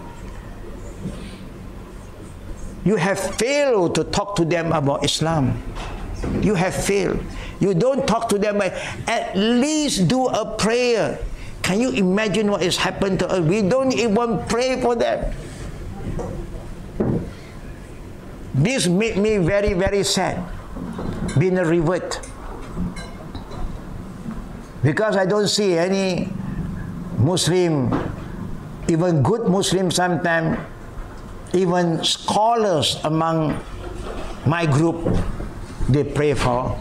You have failed to talk to them about Islam. You have failed. You don't talk to them, but at least do a prayer. Can you imagine what has happened to us? We don't even pray for them. This made me very, very sad, being a revert. Because I don't see any Muslim, even good Muslims sometimes, even scholars among my group, they pray for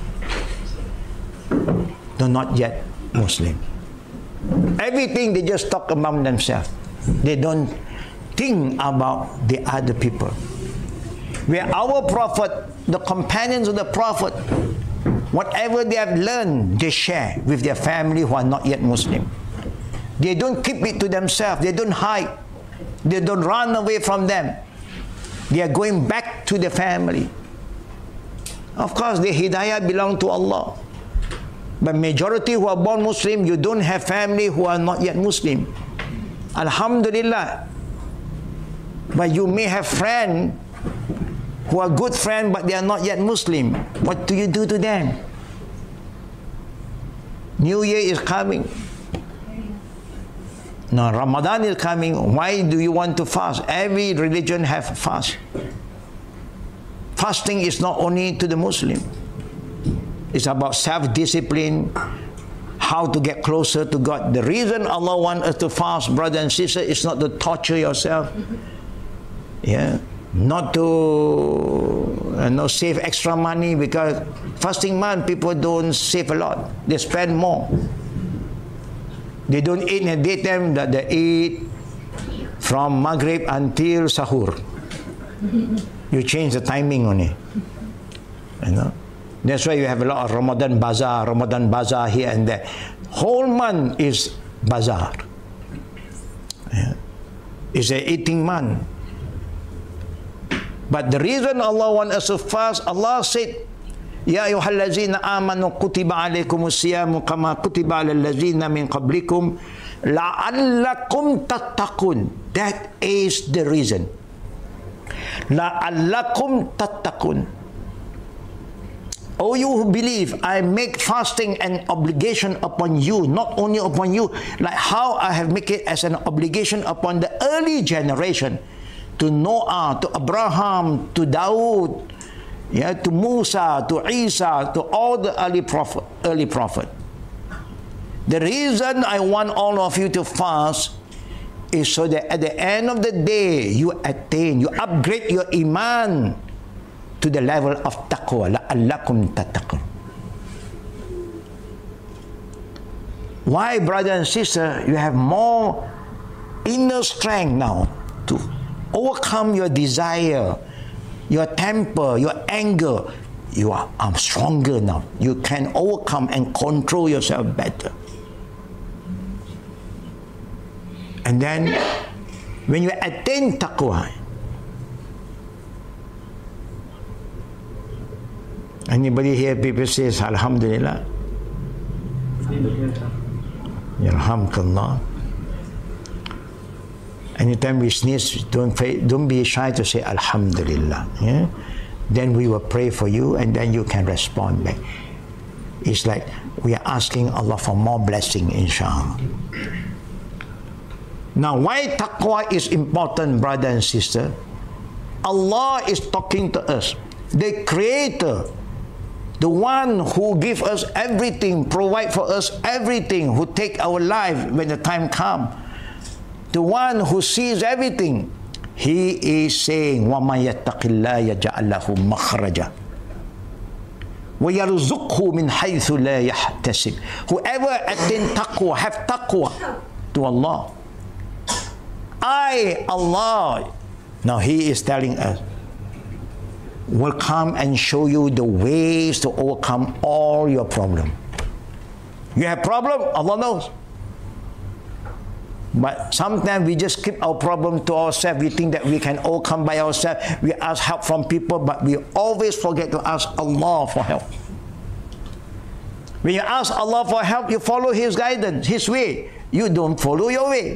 the not yet Muslim. Everything they just talk among themselves. They don't think about the other people. Where our Prophet, the companions of the Prophet, whatever they have learned, they share with their family who are not yet Muslim. They don't keep it to themselves. They don't hide. They don't run away from them. They are going back to the family. Of course, the hidayah belongs to Allah. But majority who are born Muslim, you don't have family who are not yet Muslim. Alhamdulillah. But you may have friends who are good friends, but they are not yet Muslim. What do you do to them? New Year is coming. Now Ramadan is coming. Why do you want to fast? Every religion has fast. Fasting is not only to the Muslim. It's about self-discipline, how to get closer to God. The reason Allah wants us to fast, brother and sister, is not to torture yourself. Yeah. Not to save extra money, because fasting month people don't save a lot. They spend more. They don't eat in the daytime, that they eat from Maghrib until Sahur. You change the timing only. You know? That's why you have a lot of Ramadan bazaar here and there. Whole month is bazaar. Yeah. It's an eating month. But the reason Allah wants us to fast, Allah said, Ya ayyuhallazina amanu kutiba alaikumus siyamu kama kutiba alal ladzina min qablikum la'allakum tattaqun. That is the reason. La'allakum tattaqun. O you who believe, I make fasting an obligation upon you, not only upon you, like how I have made it as an obligation upon the early generation, to Noah, to Abraham, to Daud, yeah, to Musa, to Isa, to all the early prophet. The reason I want all of you to fast is so that at the end of the day, you attain, you upgrade your iman to the level of taqwa. La'allakum tattaqun. Why, brother and sister, you have more inner strength now to overcome your desire, your temper, your anger. You are stronger now. You can overcome and control yourself better. And then, when you attain taqwa, anybody here, people says, Alhamdulillah. Yarhamkallah. Anytime we sneeze, don't be shy to say Alhamdulillah. Yeah? Then we will pray for you and then you can respond back. It's like we are asking Allah for more blessing, inshallah. Now, why taqwa is important, brother and sister? Allah is talking to us. The Creator, the one who gives us everything, provide for us everything, who take our life when the time comes, the one who sees everything, He is saying, وَمَا يَتَّقِ اللَّهَ يَجْعَلْ لَهُ مَخْرَجًا وَيَرْزُقْهُ مِنْ حَيْثُ لَا يَحْتَسِبُ. Whoever attain taqwa, have taqwa to Allah. Allah, now He is telling us, will come and show you the ways to overcome all your problem. You have problem, Allah knows. But sometimes we just keep our problem to ourselves. We think that we can overcome by ourselves. We ask help from people, but we always forget to ask Allah for help. When you ask Allah for help, you follow His guidance, His way. You don't follow your way.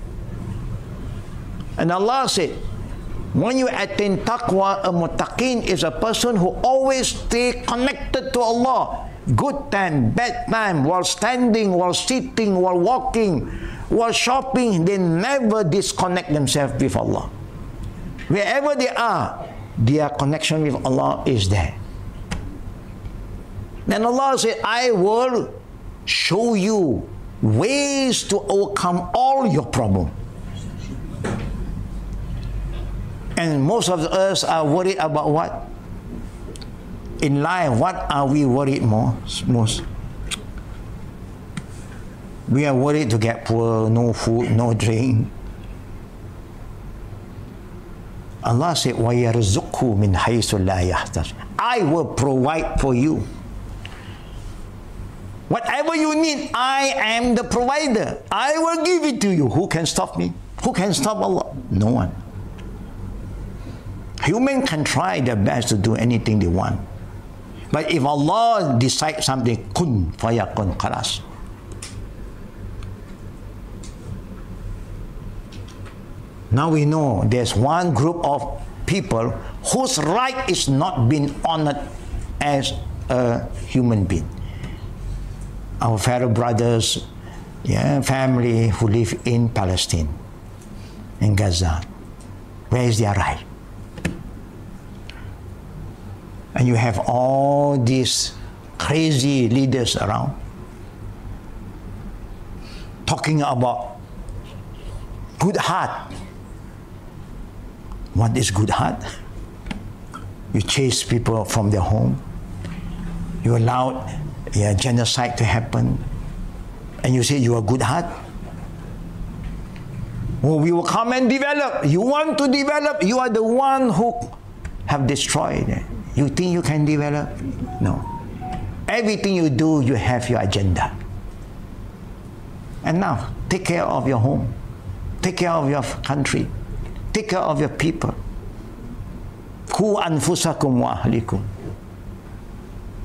And Allah said, when you attain taqwa, a muttaqin is a person who always stay connected to Allah. Good time, bad time, while standing, while sitting, while walking, while shopping, they never disconnect themselves with Allah. Wherever they are, their connection with Allah is there. Then Allah said, I will show you ways to overcome all your problems. And most of us are worried about what? In life, what are we worried most? We are worried to get poor, no food, no drink. Allah said, وَيَرْزُقْهُ مِنْ حَيْثُ لَا يَحْتَسِبُ. I will provide for you. Whatever you need, I am the provider. I will give it to you. Who can stop me? Who can stop Allah? No one. Humans can try their best to do anything they want. But if Allah decides something, kun fayakun khalas. Now we know there's one group of people whose right is not being honored as a human being. Our fellow brothers, family who live in Palestine, in Gaza. Where is their right? And you have all these crazy leaders around talking about good heart. What is good heart? You chase people from their home. You allow genocide to happen. And you say you are good heart? Well, we will come and develop. You want to develop? You are the one who have destroyed it. You think you can develop? No. Everything you do, you have your agenda. And now, take care of your home. Take care of your country. Take care of your people. Qu anfusakum wa ahlikum.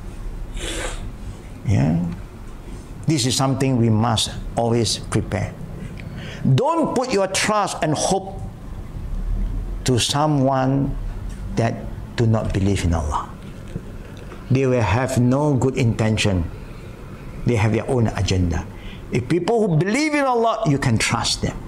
Yeah. This is something we must always prepare. Don't put your trust and hope to someone that do not believe in Allah. They will have no good intention. They have their own agenda. If people who believe in Allah, you can trust them.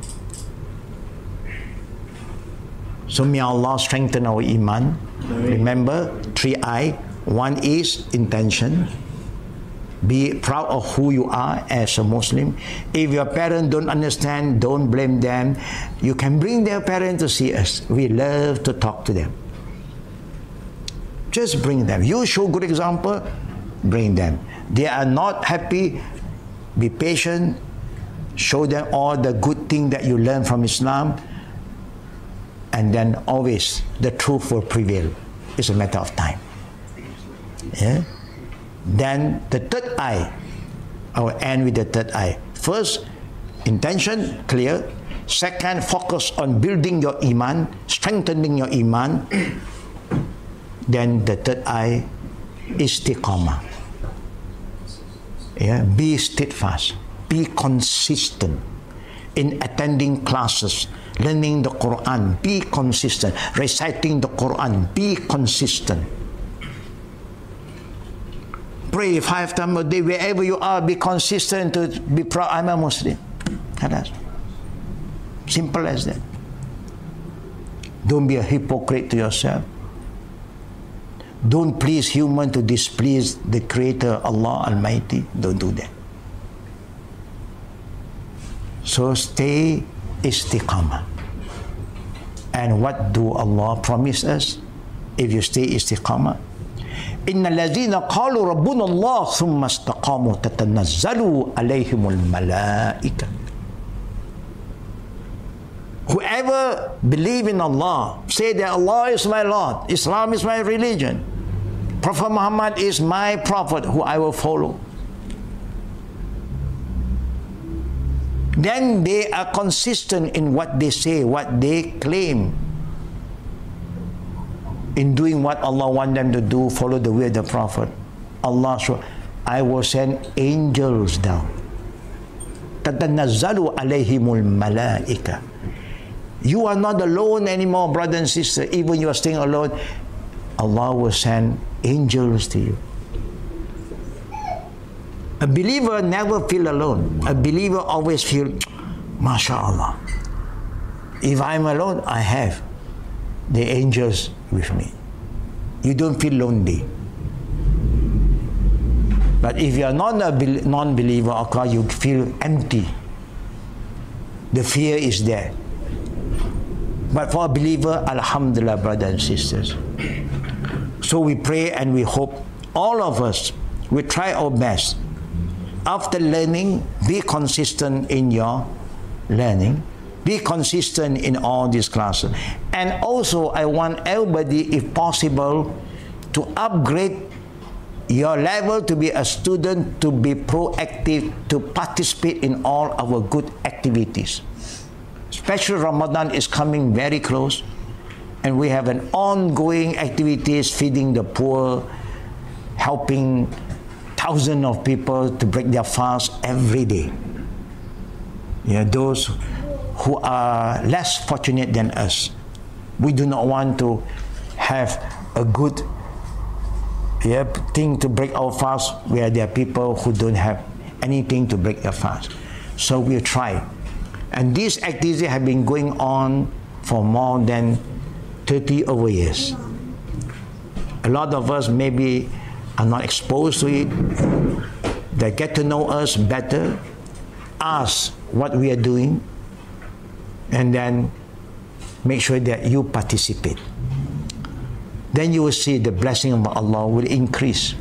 So may Allah strengthen our iman. Remember, 3I. One is intention. Be proud of who you are as a Muslim. If your parents don't understand, don't blame them. You can bring their parents to see us. We love to talk to them. Just bring them. You show good example, bring them. They are not happy, be patient. Show them all the good things that you learn from Islam. And then always the truth will prevail. It's a matter of time. Yeah? Then the third I will end with the third I. First, intention, clear. Second, focus on building your iman, strengthening your iman. Then the third I, istiqamah. Yeah? Be steadfast. Be consistent in attending classes, learning the Quran. Be consistent. Reciting the Quran. Be consistent. Pray 5 times a day, wherever you are, be consistent to be proud, I'm a Muslim. Simple as that. Don't be a hypocrite to yourself. Don't please human to displease the Creator, Allah Almighty. Don't do that. So stay istiqamah. And what do Allah promise us if you stay istiqamah? إن الذين قالوا ربنا الله ثم استقاموا تتنزل عليهم الملائكة. Whoever believe in Allah, say that Allah is my Lord, Islam is my religion, Prophet Muhammad is my prophet who I will follow. Then they are consistent in what they say, what they claim. In doing what Allah wants them to do, follow the way of the Prophet. Allah said, I will send angels down. تَتَنَزَّلُ عَلَيْهِمُ الْمَلَائِكَةِ. You are not alone anymore, brother and sister. Even you are staying alone, Allah will send angels to you. A believer never feel alone. A believer always feel, MashaAllah. If I'm alone, I have the angels with me. You don't feel lonely. But if you are not a non-believer, of course, you feel empty. The fear is there. But for a believer, Alhamdulillah, brothers and sisters. So we pray and we hope all of us will try our best. After learning, be consistent in your learning. Be consistent in all these classes. And also, I want everybody, if possible, to upgrade your level to be a student, to be proactive, to participate in all our good activities. Especially Ramadan is coming very close, and we have an ongoing activities, feeding the poor, helping thousands of people to break their fast every day. Yeah, those who are less fortunate than us. We do not want to have a good thing to break our fast where there are people who don't have anything to break their fast. So we'll try. And these activities have been going on for more than 30 over years. A lot of us maybe are not exposed to it. They get to know us better, ask what we are doing, and then make sure that you participate. Then you will see the blessing of Allah will increase.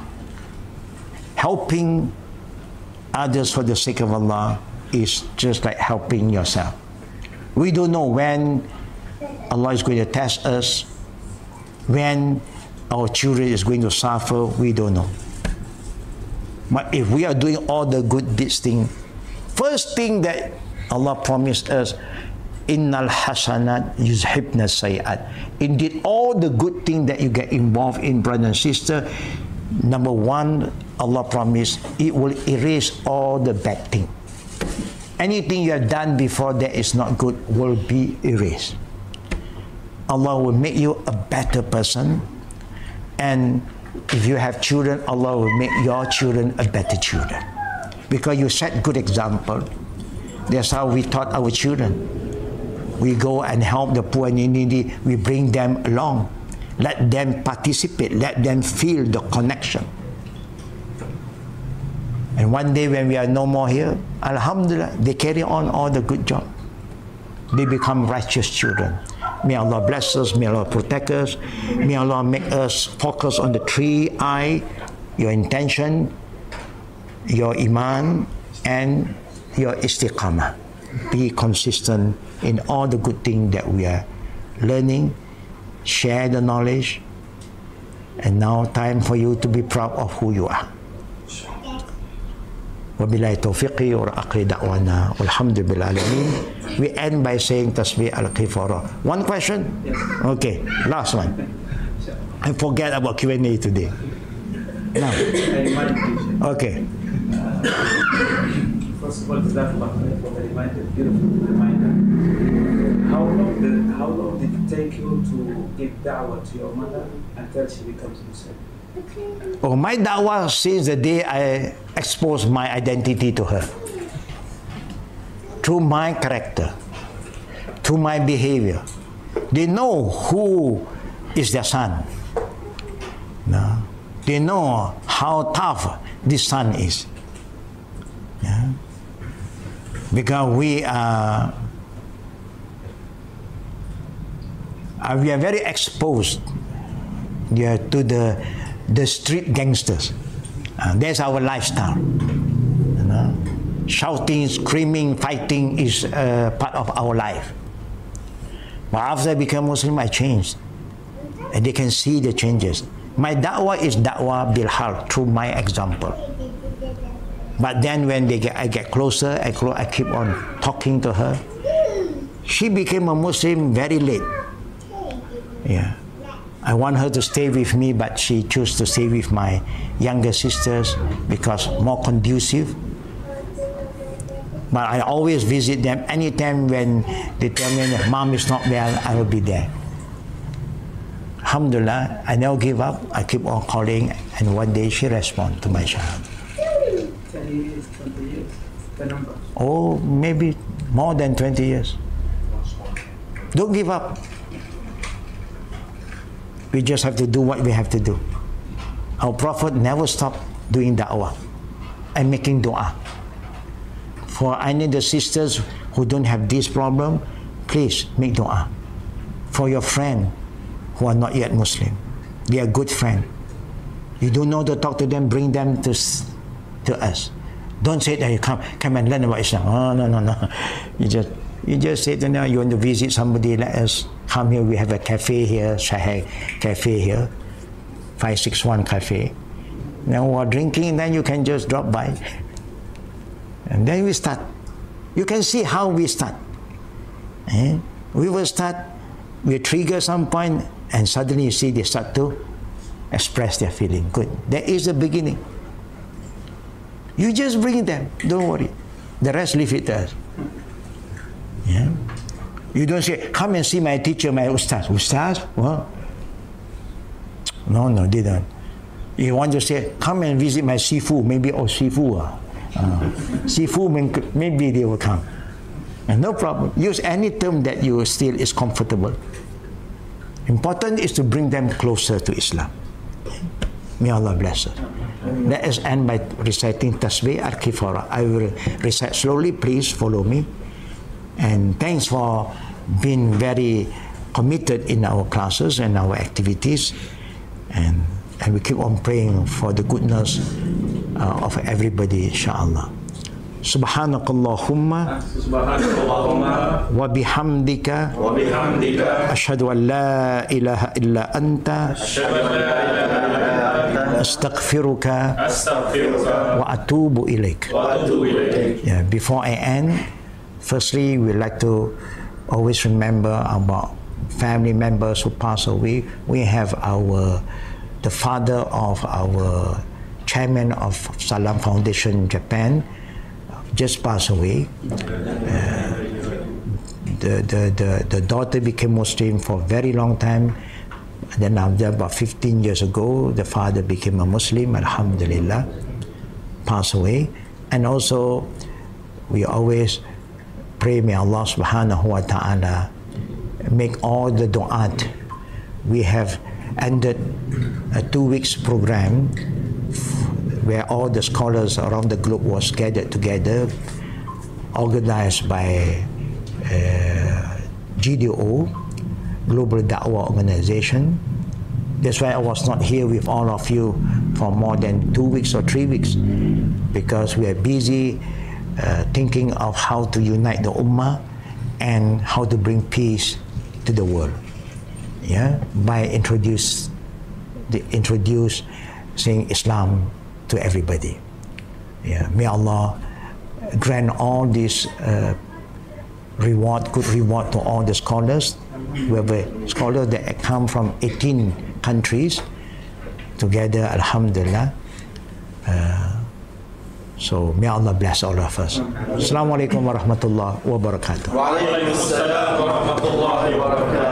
Helping others for the sake of Allah is just like helping yourself. We don't know when Allah is going to test us, when our children is going to suffer, we don't know. But if we are doing all the good deeds thing, first thing that Allah promised us, Innal hasanat yuzhibna sayyat. Indeed, all the good things that you get involved in, brother and sister, number one, Allah promised it will erase all the bad thing. Anything you have done before that is not good will be erased. Allah will make you a better person, and if you have children, Allah will make your children a better children. Because you set good example. That's how we taught our children. We go and help the poor and needy. We bring them along. Let them participate. Let them feel the connection. And one day when we are no more here, Alhamdulillah, they carry on all the good job. They become righteous children. May Allah bless us. May Allah protect us. May Allah make us focus on the 3 I, your intention, your iman, and your istiqamah. Be consistent in all the good things that we are learning. Share the knowledge. And now time for you to be proud of who you are. Wabillahi tawfiqi wa aqi da'wana walhamdulillah alamin. We end by saying tasbih al-kifara. One question? Yes. Okay, last one. I forget about Q&A today. Now. Okay. First of all, Jazakallah khair for the reminder, beautiful reminder. How long did it take you to give da'wah to your mother until she becomes Muslim? Oh, my da'wah since the day I exposed my identity to her. Through my character, through my behavior. They know who is their son. No? They know how tough this son is. Yeah? Because we are very exposed, yeah, to the street gangsters. That's our lifestyle. You know? Shouting, screaming, fighting is part of our life. But after I became Muslim, I changed. And they can see the changes. My da'wah is da'wah bil hal, through my example. But then when I get closer, I keep on talking to her. She became a Muslim very late. Yeah. I want her to stay with me, but she chose to stay with my younger sisters because more conducive. But I always visit them anytime when they tell me mom is not well, I will be there. Alhamdulillah, I never give up. I keep on calling, and one day she responds to my child. 10 years, 20 years, the number. Oh, maybe more than 20 years. Don't give up. We just have to do what we have to do. Our Prophet never stopped doing da'wah and making dua. For any of the sisters who don't have this problem, please make dua. For your friend who are not yet Muslim, they are good friend. You don't know to talk to them, bring them to us. Don't say that you come and learn about Islam. Oh, no. You just say to them, you want to visit somebody, let us come here. We have a cafe here, Shaheg Cafe here, 561 Cafe. Now while drinking, then you can just drop by. And then we start. You can see how we start. We will start, we trigger some point, and suddenly you see they start to express their feeling. Good. That is the beginning. You just bring them, don't worry. The rest leave it to us. Yeah. You don't say, come and see my teacher, my ustaz. Ustaz? What? No, they don't. You want to say, come and visit my sifu, maybe, sifu. Sifu, maybe they will come. And no problem. Use any term that you still is comfortable. Important is to bring them closer to Islam. May Allah bless us. Let us end by reciting Tasbih al-Kifara. I will recite slowly. Please follow me. And thanks for being very committed in our classes and our activities. And we keep on praying for the goodness of everybody, inshallah. Subhanakallahumma wa bihamdika ashhadu an la ilaha illa anta astaghfiruka wa atubu ilaik. Yeah, before I end, firstly, we like to always remember about family members who pass away. We have the father of our chairman of Salam Foundation Japan, just passed away. The daughter became Muslim for a very long time. And then after about 15 years ago, the father became a Muslim, alhamdulillah, passed away. And also, we always pray, may Allah subhanahu wa ta'ala make all the du'at. We have ended a 2 weeks program where all the scholars around the globe was gathered together, organized by GDO, Global Da'wah Organization. That's why I was not here with all of you for more than 2 weeks or 3 weeks, because we are busy thinking of how to unite the Ummah and how to bring peace to the world. Yeah, by introducing Islam to everybody. Yeah, may Allah grant all this good reward to all the scholars. We have a scholar that come from 18 countries together, alhamdulillah. So may Allah bless all of us. Assalamu alaikum wa rahmatullahi wa barakatuh.